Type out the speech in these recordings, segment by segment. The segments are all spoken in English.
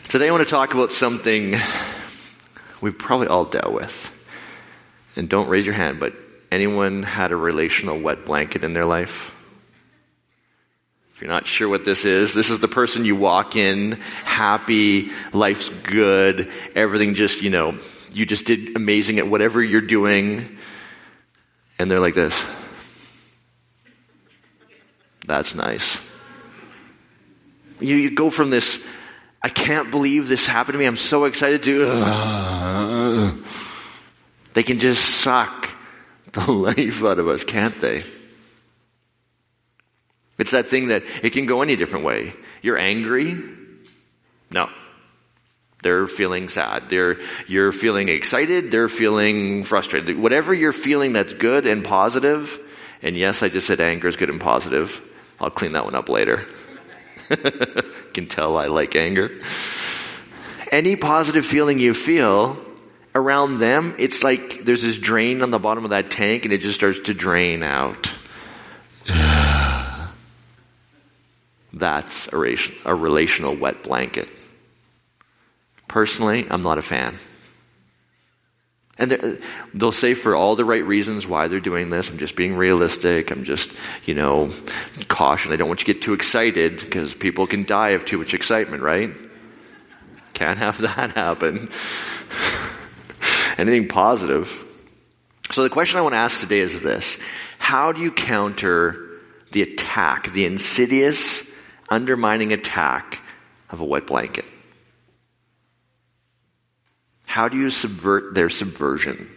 Today I want to talk about something we've probably all dealt with. And don't raise your hand, but anyone had a relational wet blanket in their life? If you're not sure what this is the person you walk in, happy, life's good, everything just, you just did amazing at whatever you're doing. And they're like this. That's nice. You go from this, I can't believe this happened to me, I'm so excited to, they can just suck the life out of us, can't they? It's that thing that it can go any different way. You're angry? No. They're feeling sad. You're feeling excited. They're feeling frustrated. Whatever you're feeling that's good and positive, and yes, I just said anger is good and positive. I'll clean that one up later. Can tell I like anger. Any positive feeling you feel around them, it's like there's this drain on the bottom of that tank and it just starts to drain out. That's a relational wet blanket. Personally, I'm not a fan. And they'll say for all the right reasons why they're doing this. I'm just being realistic. I'm just, caution. I don't want you to get too excited because people can die of too much excitement, right? Can't have that happen. Anything positive. So the question I want to ask today is this. How do you counter the attack, the insidious, undermining attack of a wet blanket? How do you subvert their subversion?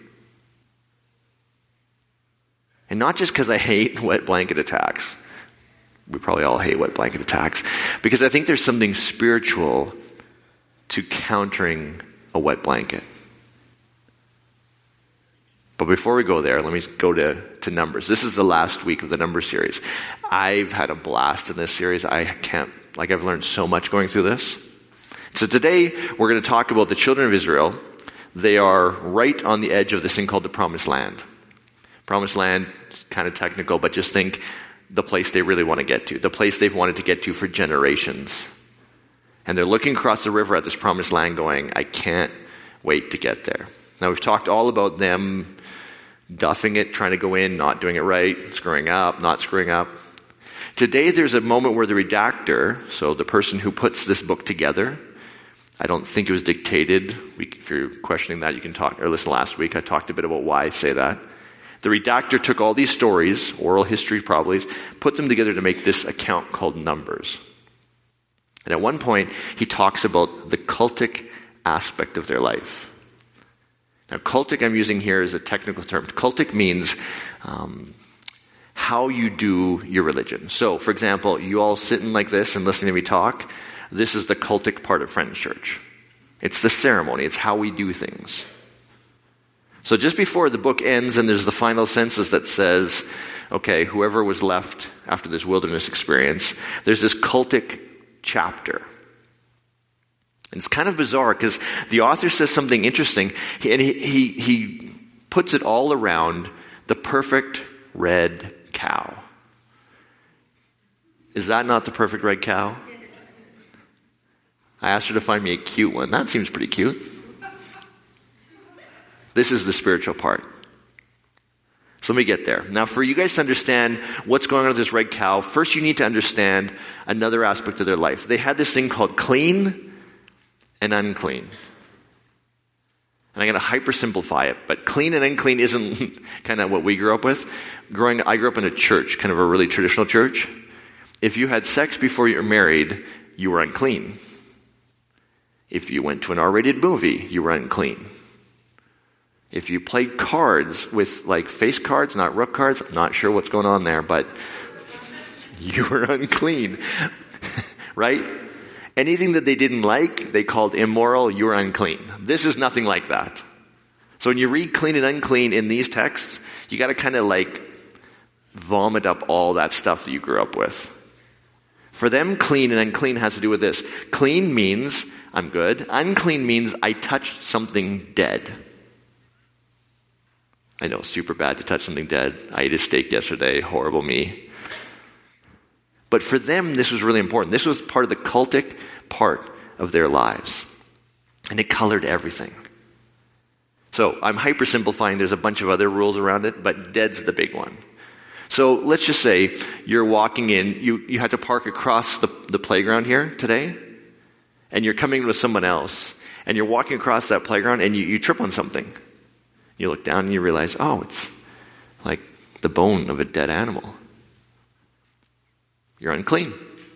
And not just because I hate wet blanket attacks. We probably all hate wet blanket attacks. Because I think there's something spiritual to countering a wet blanket. But before we go there, let me go to Numbers. This is the last week of the Numbers series. I've had a blast in this series. I've learned so much going through this. So today, we're going to talk about the children of Israel. They are right on the edge of this thing called the Promised Land. Promised Land is kind of technical, but just think the place they really want to get to. The place they've wanted to get to for generations. And they're looking across the river at this Promised Land going, I can't wait to get there. Now, we've talked all about them duffing it, trying to go in, not doing it right, screwing up, not screwing up. Today, there's a moment where the redactor, so the person who puts this book together, I don't think it was dictated. If you're questioning that, you can listen last week. I talked a bit about why I say that. The redactor took all these stories, oral history probably, put them together to make this account called Numbers. And at one point, he talks about the cultic aspect of their life. Now, cultic I'm using here is a technical term. Cultic means how you do your religion. So, for example, you all sitting like this and listening to me talk, this is the cultic part of Friends Church. It's the ceremony. It's how we do things. So just before the book ends and there's the final census that says, okay, whoever was left after this wilderness experience, there's this cultic chapter. And it's kind of bizarre because the author says something interesting, and he puts it all around the perfect red cow. Is that not the perfect red cow? I asked her to find me a cute one. That seems pretty cute. This is the spiritual part. So let me get there. Now, for you guys to understand what's going on with this red cow, first you need to understand another aspect of their life. They had this thing called clean and unclean. And I'm going to hypersimplify it, but clean and unclean isn't kind of what we grew up with. I grew up in a church, kind of a really traditional church. If you had sex before you were married, you were unclean. If you went to an R-rated movie, you were unclean. If you played cards with face cards, not rook cards, I'm not sure what's going on there, but you were unclean. Right? Anything that they didn't like, they called immoral, you were unclean. This is nothing like that. So when you read clean and unclean in these texts, you got to kind of vomit up all that stuff that you grew up with. For them, clean and unclean has to do with this. Clean means I'm good. Unclean means I touched something dead. I know, super bad to touch something dead. I ate a steak yesterday. Horrible me. But for them, this was really important. This was part of the cultic part of their lives. And it colored everything. So I'm hypersimplifying. There's a bunch of other rules around it, but dead's the big one. So let's just say you're walking in, you had to park across the playground here today, and you're coming with someone else, and you're walking across that playground, and you trip on something. You look down and you realize, oh, it's like the bone of a dead animal. You're unclean.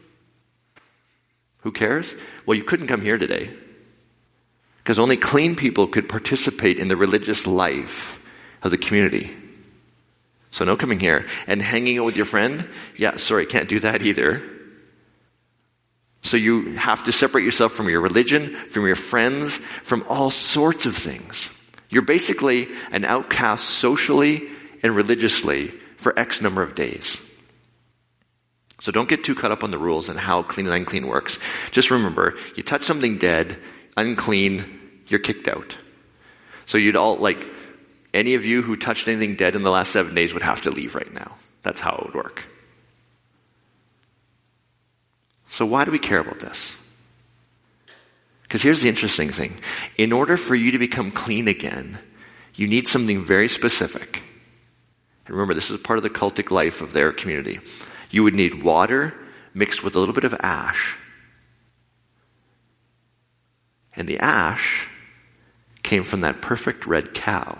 Who cares? Well, you couldn't come here today, because only clean people could participate in the religious life of the community. So no coming here. And hanging out with your friend? Yeah, sorry, can't do that either. So you have to separate yourself from your religion, from your friends, from all sorts of things. You're basically an outcast socially and religiously for X number of days. So don't get too caught up on the rules and how clean and unclean works. Just remember, you touch something dead, unclean, you're kicked out. So you'd all, like, any of you who touched anything dead in the last 7 days would have to leave right now. That's how it would work. So why do we care about this? Because here's the interesting thing. In order for you to become clean again, you need something very specific. And remember, this is part of the cultic life of their community. You would need water mixed with a little bit of ash. And the ash came from that perfect red cow.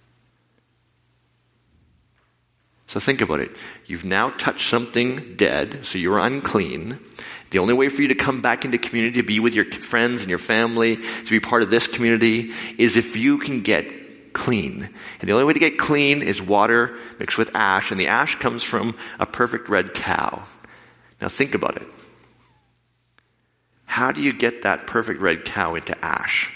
So think about it. You've now touched something dead, so you're unclean. The only way for you to come back into community, to be with your friends and your family, to be part of this community, is if you can get clean. And the only way to get clean is water mixed with ash, and the ash comes from a perfect red cow. Now think about it. How do you get that perfect red cow into ash?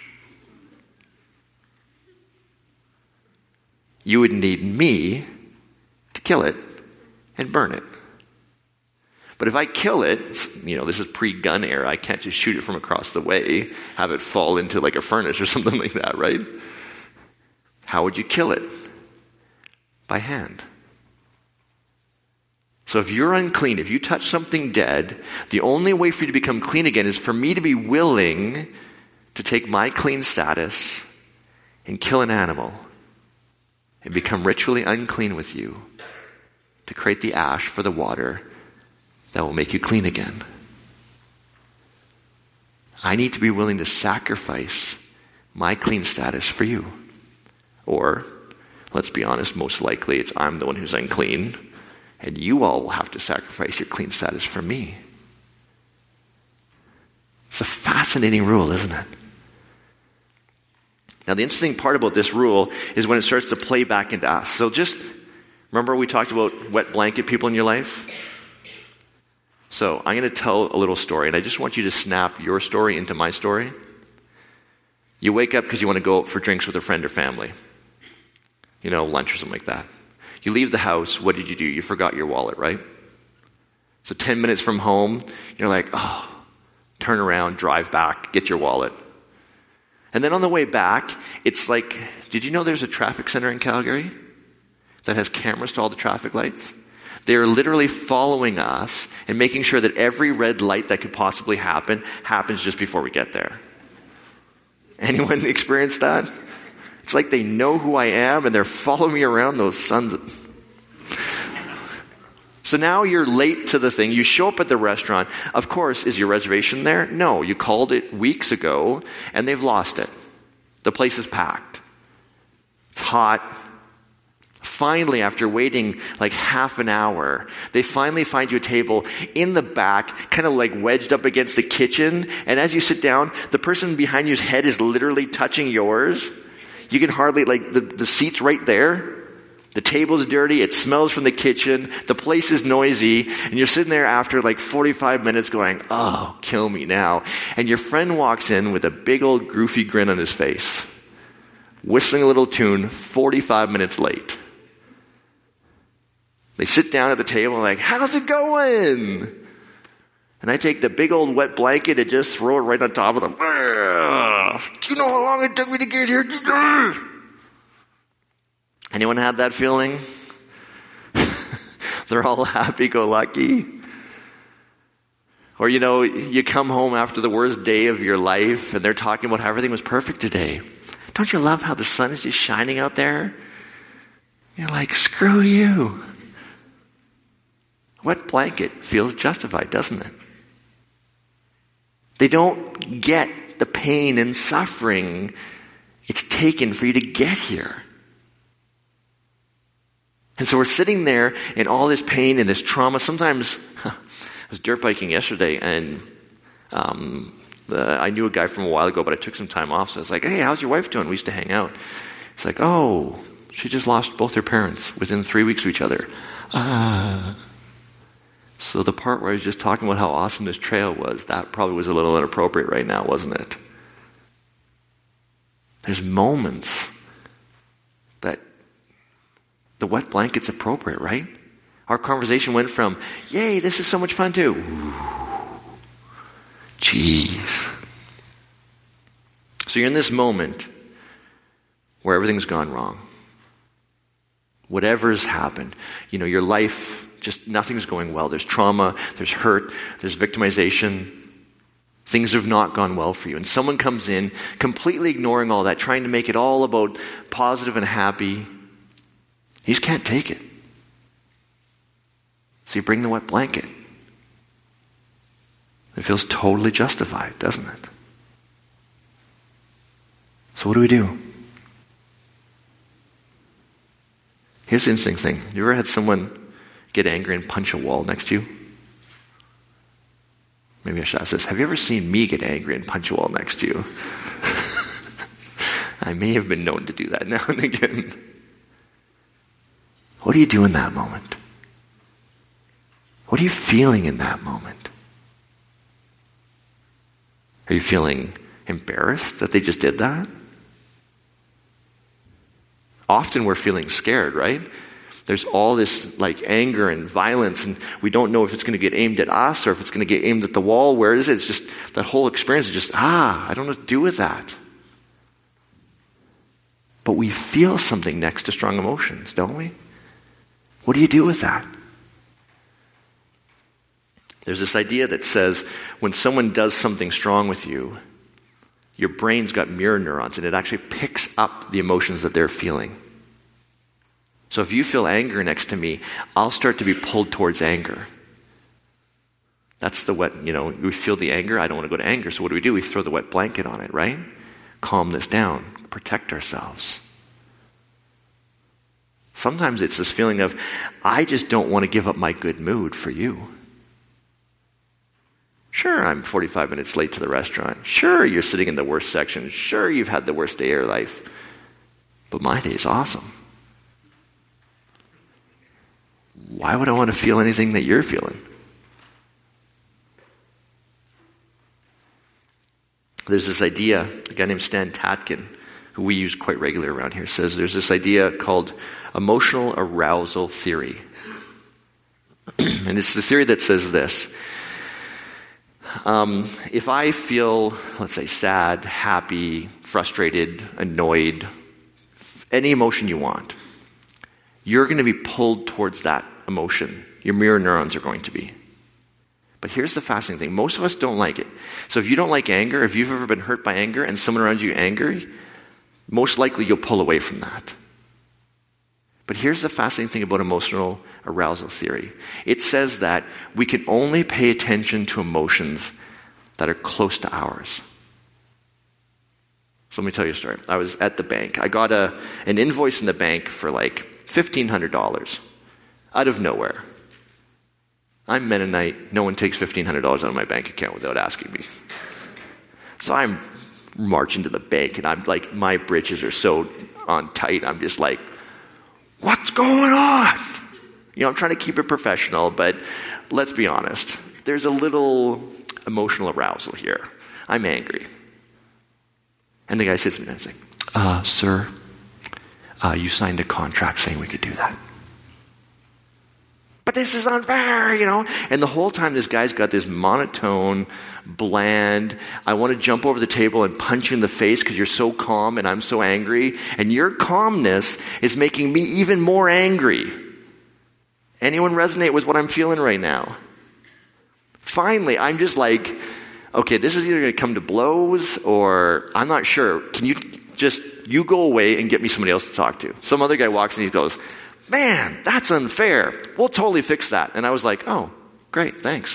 You would need me to kill it and burn it. But if I kill it, this is pre-gun era, I can't just shoot it from across the way, have it fall into like a furnace or something like that, right? How would you kill it? By hand. So if you're unclean, if you touch something dead, the only way for you to become clean again is for me to be willing to take my clean status and kill an animal and become ritually unclean with you to create the ash for the water that will make you clean again. I need to be willing to sacrifice my clean status for you. Or, let's be honest, most likely it's I'm the one who's unclean, and you all will have to sacrifice your clean status for me. It's a fascinating rule, isn't it? Now, the interesting part about this rule is when it starts to play back into us. So just remember we talked about wet blanket people in your life? So I'm going to tell a little story, and I just want you to snap your story into my story. You wake up because you want to go out for drinks with a friend or family. Lunch or something like that. You leave the house, what did you do? You forgot your wallet, right? So 10 minutes from home, you're like, turn around, drive back, get your wallet. And then on the way back, it's like, did you know there's a traffic center in Calgary that has cameras to all the traffic lights? They're literally following us and making sure that every red light that could possibly happen happens just before we get there. Anyone experienced that? It's like they know who I am and they're following me around, those sons of... So now you're late to the thing. You show up at the restaurant. Of course, is your reservation there? No, you called it weeks ago and they've lost it. The place is packed. It's hot. Finally, after waiting like half an hour, they finally find you a table in the back, kind of like wedged up against the kitchen. And as you sit down, the person behind you's head is literally touching yours. You can hardly, the seat's right there. The table's dirty. It smells from the kitchen. The place is noisy. And you're sitting there after 45 minutes going, oh, kill me now. And your friend walks in with a big old goofy grin on his face, whistling a little tune, 45 minutes late. They sit down at the table and like, how's it going? And I take the big old wet blanket and just throw it right on top of them. Do you know how long it took me to get here? Anyone had that feeling? They're all happy-go-lucky. Or, you come home after the worst day of your life and they're talking about how everything was perfect today. Don't you love how the sun is just shining out there? You're like, screw you. Wet blanket feels justified, doesn't it? They don't get the pain and suffering it's taken for you to get here. And so we're sitting there in all this pain and this trauma. Sometimes, I was dirt biking yesterday, and I knew a guy from a while ago, but I took some time off. So I was like, hey, how's your wife doing? We used to hang out. It's like, oh, she just lost both her parents within 3 weeks of each other. So the part where I was just talking about how awesome this trail was, that probably was a little inappropriate right now, wasn't it? There's moments that the wet blanket's appropriate, right? Our conversation went from, yay, this is so much fun too. Jeez. So you're in this moment where everything's gone wrong. Whatever's happened. Your life, just nothing's going well. There's trauma, there's hurt, there's victimization. Things have not gone well for you. And someone comes in, completely ignoring all that, trying to make it all about positive and happy. You just can't take it. So you bring the wet blanket. It feels totally justified, doesn't it? So what do we do? Here's the interesting thing. You ever had someone get angry and punch a wall next to you? Maybe I should ask this. Have you ever seen me get angry and punch a wall next to you? I may have been known to do that now and again. What do you do in that moment? What are you feeling in that moment? Are you feeling embarrassed that they just did that? Often we're feeling scared, right? There's all this anger and violence, and we don't know if it's going to get aimed at us or if it's going to get aimed at the wall. Where is it? It's just that whole experience is just, I don't know what to do with that. But we feel something next to strong emotions, don't we? What do you do with that? There's this idea that says when someone does something strong with you, your brain's got mirror neurons and it actually picks up the emotions that they're feeling. So if you feel anger next to me, I'll start to be pulled towards anger. That's the wet, we feel the anger. I don't want to go to anger. So what do? We throw the wet blanket on it, right? Calm this down. Protect ourselves. Sometimes it's this feeling of, I just don't want to give up my good mood for you. Sure, I'm 45 minutes late to the restaurant. Sure, you're sitting in the worst section. Sure, you've had the worst day of your life. But my day is awesome. Why would I want to feel anything that you're feeling? There's this idea, a guy named Stan Tatkin, who we use quite regularly around here, says there's this idea called emotional arousal theory. And it's the theory that says this. If I feel, let's say, sad, happy, frustrated, annoyed, any emotion you want, you're going to be pulled towards that emotion. Your mirror neurons are going to be. But here's the fascinating thing. Most of us don't like it. So if you don't like anger, if you've ever been hurt by anger and someone around you angry, most likely you'll pull away from that. But here's the fascinating thing about emotional arousal theory. It says that we can only pay attention to emotions that are close to ours. So let me tell you a story. I was at the bank. I got an invoice in the bank for $1,500 out of nowhere. I'm Mennonite. No one takes $1,500 out of my bank account without asking me. So I'm marching to the bank, and I'm like, my britches are so on tight. I'm just like, what's going on? I'm trying to keep it professional, but let's be honest. There's a little emotional arousal here. I'm angry. And the guy sits me down and says, sir, you signed a contract saying we could do that. But this is unfair, And the whole time this guy's got this monotone, bland, I want to jump over the table and punch you in the face because you're so calm and I'm so angry. And your calmness is making me even more angry. Anyone resonate with what I'm feeling right now? Finally, I'm just like, okay, this is either going to come to blows or I'm not sure. Can you go away and get me somebody else to talk to? Some other guy walks in and he goes, man, that's unfair. We'll totally fix that. And I was like, oh, great, thanks.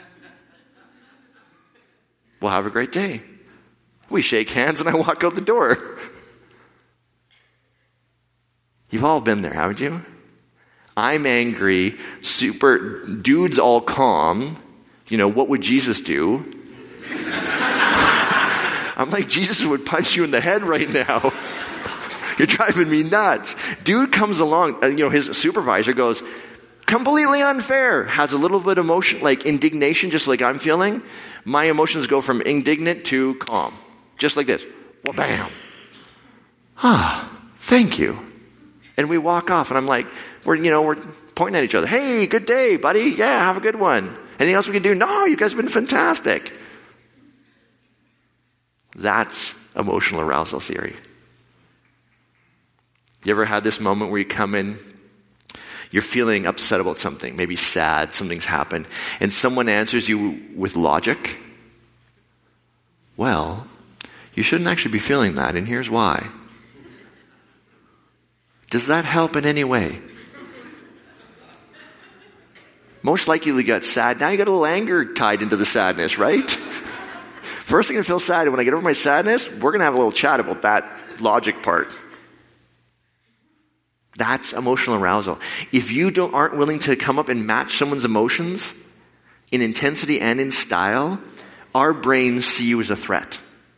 Well, have a great day. We shake hands and I walk out the door. You've all been there, haven't you? I'm angry, dude's all calm. What would Jesus do? I'm like, Jesus would punch you in the head right now. You're driving me nuts. Dude comes along, his supervisor goes, completely unfair, has a little bit of emotion, like indignation, just like I'm feeling. My emotions go from indignant to calm. Just like this. Well, bam. Thank you. And we walk off and I'm like, we're pointing at each other. Hey, good day, buddy. Yeah, have a good one. Anything else we can do? No, you guys have been fantastic. That's emotional arousal theory. You ever had this moment where you come in, you're feeling upset about something, maybe sad, something's happened, and someone answers you with logic? Well, you shouldn't actually be feeling that, and here's why. Does that help in any way? Most likely you got sad. Now you got a little anger tied into the sadness, right? First thing I feel sad, and when I get over my sadness, we're going to have a little chat about that logic part. That's emotional arousal. If you aren't willing to come up and match someone's emotions in intensity and in style, our brains see you as a threat.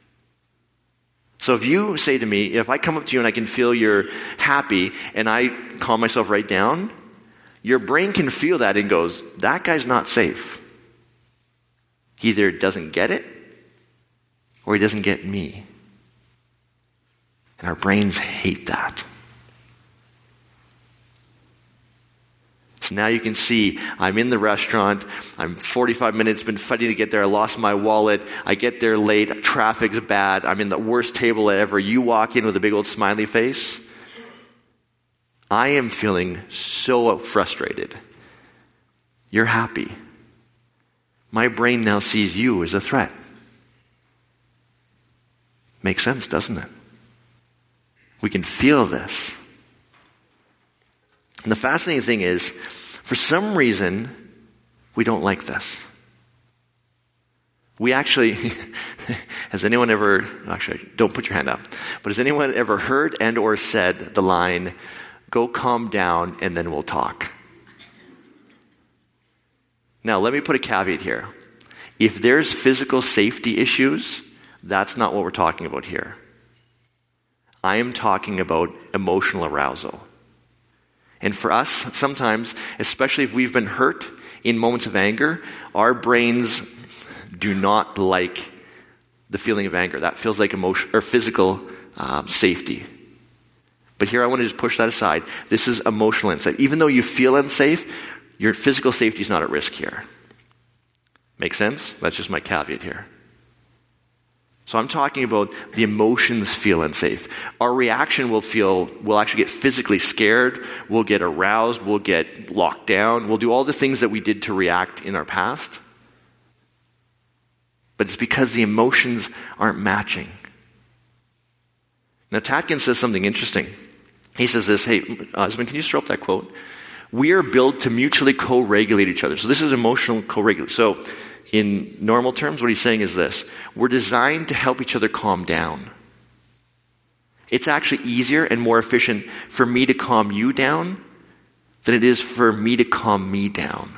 So if you say to me, if I come up to you and I can feel you're happy and I calm myself right down, your brain can feel that and goes, that guy's not safe. He either doesn't get it or he doesn't get me. And our brains hate that. So now you can see, I'm in the restaurant, I'm 45 minutes, been fighting to get there, I lost my wallet, I get there late, traffic's bad, I'm in the worst table ever, you walk in with a big old smiley face. I am feeling so frustrated. You're happy. My brain now sees you as a threat. Makes sense, doesn't it? We can feel this. And the fascinating thing is, for some reason, we don't like this. We actually, has anyone ever, actually, don't put your hand up, but has anyone ever heard and or said the line, go calm down and then we'll talk? Now, let me put a caveat here. If there's physical safety issues, that's not what we're talking about here. I am talking about emotional arousal. And for us, sometimes, especially if we've been hurt in moments of anger, our brains do not like the feeling of anger. That feels like emotion or physical safety. But here I want to just push that aside. This is emotional insight. Even though you feel unsafe, your physical safety is not at risk here. Make sense? That's just my caveat here. So I'm talking about the emotions feel unsafe. Our reaction we'll actually get physically scared, we'll get aroused, we'll get locked down, we'll do all the things that we did to react in our past. But it's because the emotions aren't matching. Now Tatkin says something interesting. He says this, hey, husband, can you throw up that quote? We are built to mutually co-regulate each other. So this is emotional co-regulation. So in normal terms, what he's saying is this. We're designed to help each other calm down. It's actually easier and more efficient for me to calm you down than it is for me to calm me down.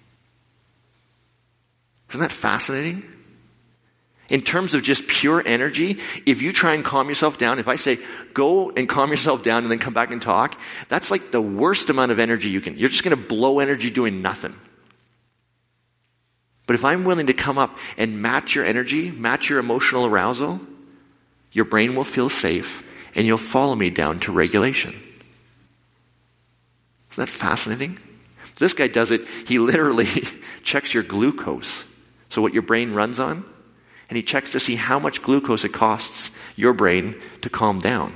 Isn't that fascinating? In terms of just pure energy, if you try and calm yourself down, if I say, go and calm yourself down and then come back and talk, that's like the worst amount of energy you're just going to blow energy doing nothing. But if I'm willing to come up and match your energy, match your emotional arousal, your brain will feel safe and you'll follow me down to regulation. Isn't that fascinating? This guy does it, he literally checks your glucose. So what your brain runs on, and he checks to see how much glucose it costs your brain to calm down.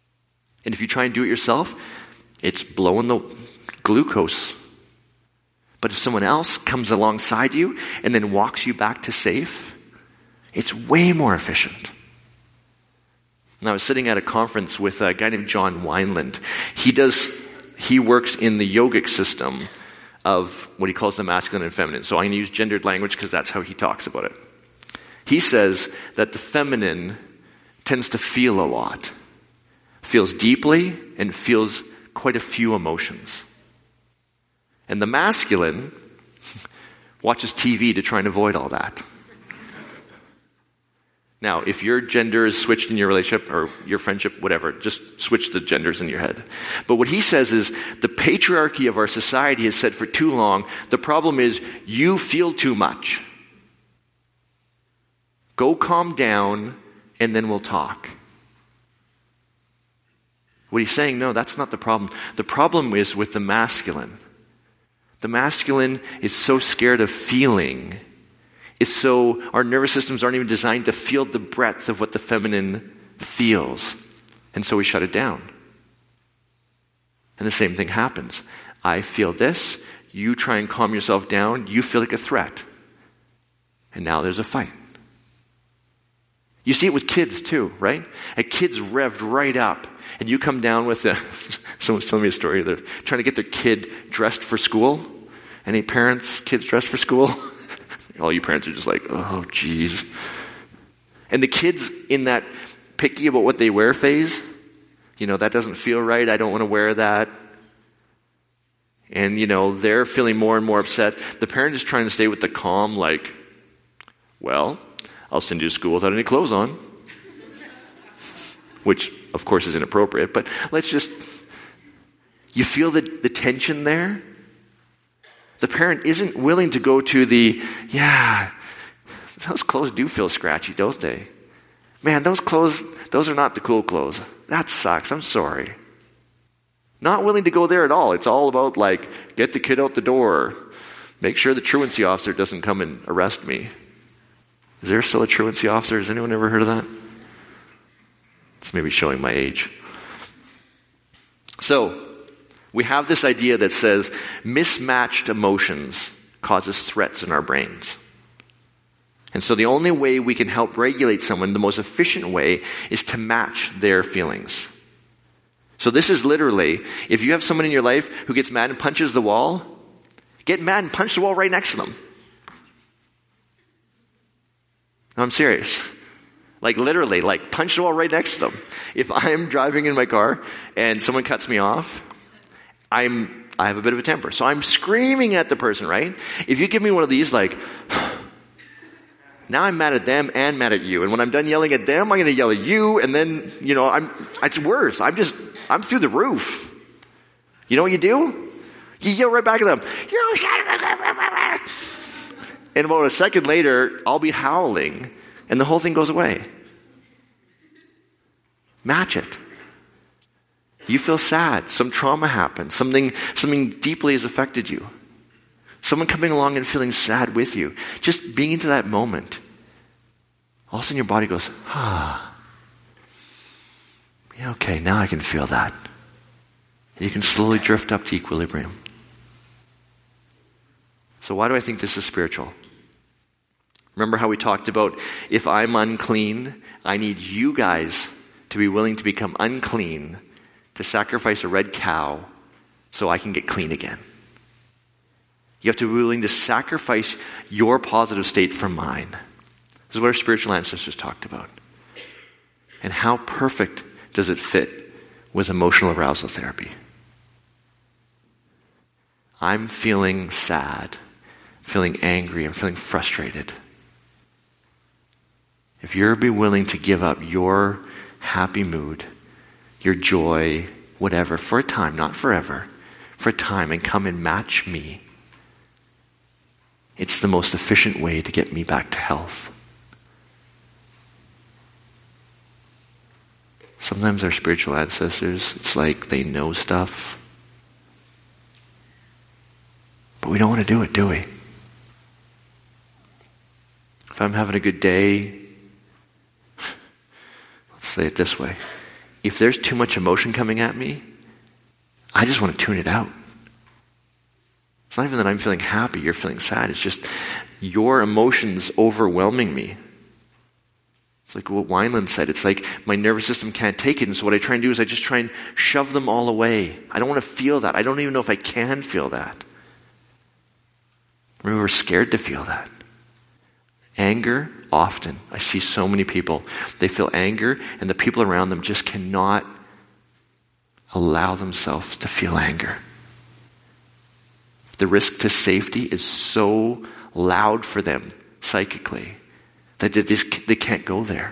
And if you try and do it yourself, it's blowing the glucose. But if someone else comes alongside you and then walks you back to safe, it's way more efficient. And I was sitting at a conference with a guy named John Wineland. He works in the yogic system of what he calls the masculine and feminine. So I'm going to use gendered language because that's how he talks about it. He says that the feminine tends to feel a lot, feels deeply, and feels quite a few emotions. And the masculine watches TV to try and avoid all that. Now, if your gender is switched in your relationship or your friendship, whatever, just switch the genders in your head. But what he says is the patriarchy of our society has said for too long, the problem is you feel too much. Go calm down and then we'll talk. What he's saying, no, that's not the problem. The problem is with the masculine. The masculine is so scared of feeling. Our nervous systems aren't even designed to feel the breadth of what the feminine feels. And so we shut it down. And the same thing happens. I feel this. You try and calm yourself down. You feel like a threat. And now there's a fight. You see it with kids too, right? A kid's revved right up. And you come down with someone's telling me a story. They're trying to get their kid dressed for school. Any parents, kids dressed for school? All you parents are just like, oh, geez. And the kids in that picky about what they wear phase, that doesn't feel right. I don't want to wear that. And, they're feeling more and more upset. The parent is trying to stay with the calm, like, well, I'll send you to school without any clothes on. Which, of course, is inappropriate. But you feel the tension there? The parent isn't willing to go to those clothes do feel scratchy, don't they? Man, those are not the cool clothes. That sucks. I'm sorry. Not willing to go there at all. It's all about get the kid out the door. Make sure the truancy officer doesn't come and arrest me. Is there still a truancy officer? Has anyone ever heard of that? It's maybe showing my age. So, we have this idea that says mismatched emotions causes threats in our brains. And so the only way we can help regulate someone, the most efficient way, is to match their feelings. So this is literally, if you have someone in your life who gets mad and punches the wall, get mad and punch the wall right next to them. No, I'm serious. Literally, punch the wall right next to them. If I'm driving in my car and someone cuts me off, I have a bit of a temper. So I'm screaming at the person, right? If you give me one of these, now I'm mad at them and mad at you. And when I'm done yelling at them, I'm going to yell at you. And then, it's worse. I'm through the roof. You know what you do? You yell right back at them. You shut up. And about a second later, I'll be howling. And the whole thing goes away. Match it. You feel sad. Some trauma happened. Something deeply has affected you. Someone coming along and feeling sad with you. Just being into that moment. All of a sudden your body goes, yeah, okay, now I can feel that. And you can slowly drift up to equilibrium. So why do I think this is spiritual? Remember how we talked about if I'm unclean, I need you guys to be willing to become unclean, to sacrifice a red cow so I can get clean again. You have to be willing to sacrifice your positive state for mine. This is what our spiritual ancestors talked about. And how perfect does it fit with emotional arousal therapy? I'm feeling sad, feeling angry, I'm feeling frustrated. If you're be willing to give up your happy mood, your joy, whatever, for a time, not forever, for a time, and come and match me, it's the most efficient way to get me back to health. Sometimes our spiritual ancestors, it's like they know stuff, but we don't want to do it, do we? If I'm having a good day, let's say it this way. If there's too much emotion coming at me, I just want to tune it out. It's not even that I'm feeling happy, you're feeling sad. It's just your emotions overwhelming me. It's like what Wineland said. It's like my nervous system can't take it. And so what I try and do is I just try and shove them all away. I don't want to feel that. I don't even know if I can feel that. Maybe we're scared to feel that. Anger, often. I see so many people. They feel anger and the people around them just cannot allow themselves to feel anger. The risk to safety is so loud for them psychically that they can't go there.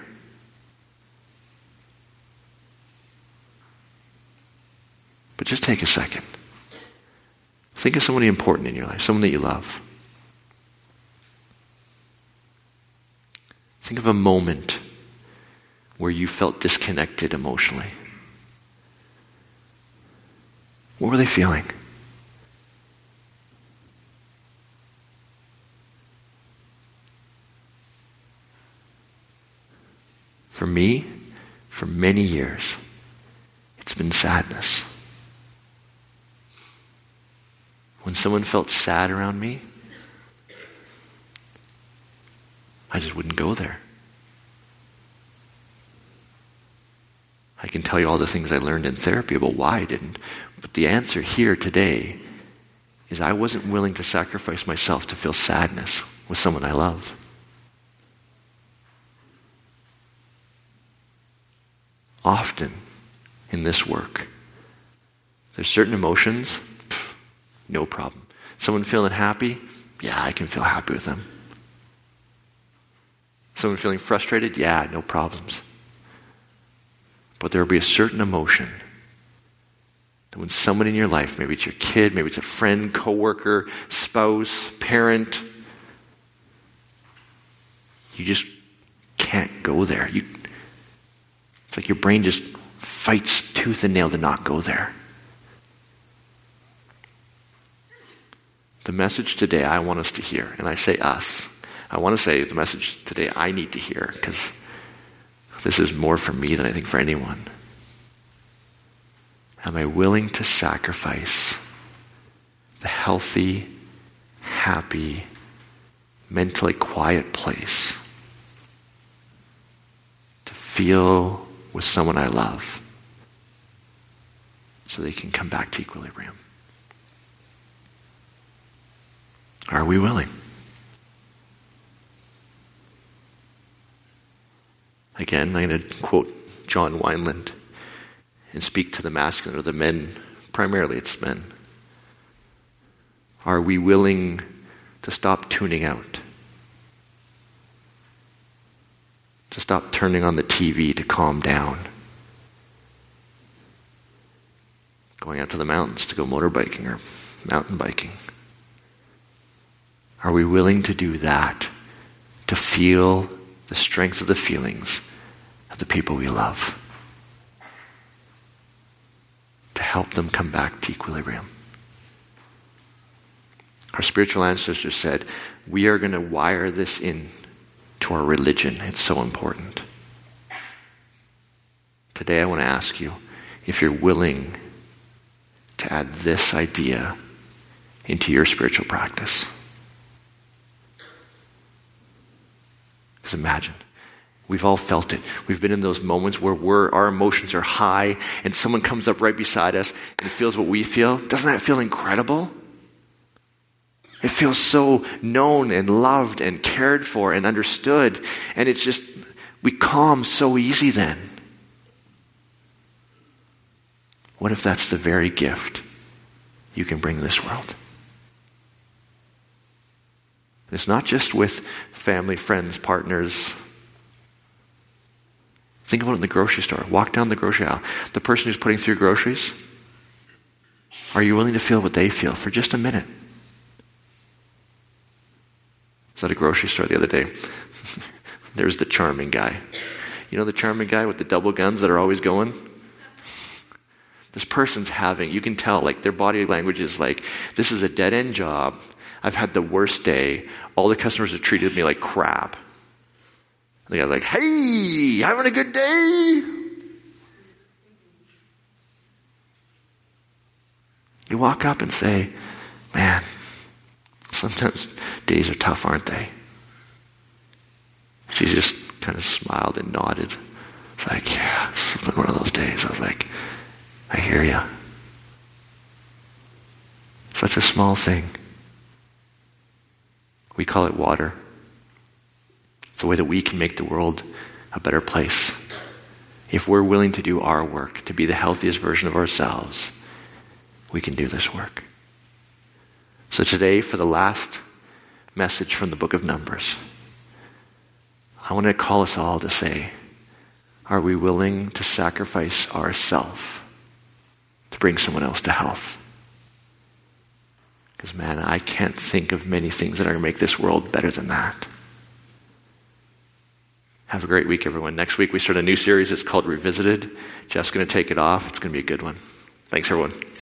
But just take a second. Think of somebody important in your life, someone that you love. Think of a moment where you felt disconnected emotionally. What were they feeling? For me, for many years, it's been sadness. When someone felt sad around me, I just wouldn't go there. I can tell you all the things I learned in therapy about why I didn't, but the answer here today is I wasn't willing to sacrifice myself to feel sadness with someone I love. Often in this work, there's certain emotions, no problem. Someone feeling happy, yeah, I can feel happy with them. Someone feeling frustrated, yeah, no problems. But there will be a certain emotion that when someone in your life, maybe it's your kid, maybe it's a friend, coworker, spouse, parent, you just can't go there. It's like your brain just fights tooth and nail to not go there. The message today I want us to hear, and I say us, I want to say the message today I need to hear, because this is more for me than I think for anyone. Am I willing to sacrifice the healthy, happy, mentally quiet place to feel with someone I love so they can come back to equilibrium? Are we willing? Again, I'm going to quote John Wineland and speak to the masculine or the men. Primarily it's men. Are we willing to stop tuning out? To stop turning on the TV to calm down? Going out to the mountains to go motorbiking or mountain biking? Are we willing to do that to feel the strength of the feelings of the people we love, to help them come back to equilibrium? Our spiritual ancestors said, we are going to wire this in to our religion. It's so important. Today I want to ask you if you're willing to add this idea into your spiritual practice. Because imagine, we've all felt it. We've been in those moments where our emotions are high and someone comes up right beside us and feels what we feel. Doesn't that feel incredible? It feels so known and loved and cared for and understood. And it's just, we calm so easy then. What if that's the very gift you can bring this world? It's not just with family, friends, partners. Think about it in the grocery store. Walk down the grocery aisle. The person who's putting through groceries, are you willing to feel what they feel for just a minute? I was at a grocery store the other day. There's the charming guy. You know the charming guy with the double guns that are always going? This person's you can tell, like their body language is like, this is a dead-end job. I've had the worst day. All the customers have treated me like crap. And the guy's like, hey, having a good day? You walk up and say, man, Sometimes days are tough, aren't they? She just kind of smiled and nodded. It's like, yeah, it's been one of those days. I was like, I hear you. Such a small thing. We call it water. It's a way that we can make the world a better place. If we're willing to do our work, to be the healthiest version of ourselves, we can do this work. So today, for the last message from the book of Numbers, I want to call us all to say, are we willing to sacrifice ourselves to bring someone else to health? Because man, I can't think of many things that are going to make this world better than that. Have a great week, everyone. Next week we start a new series. It's called Revisited. Jeff's going to take it off. It's going to be a good one. Thanks, everyone.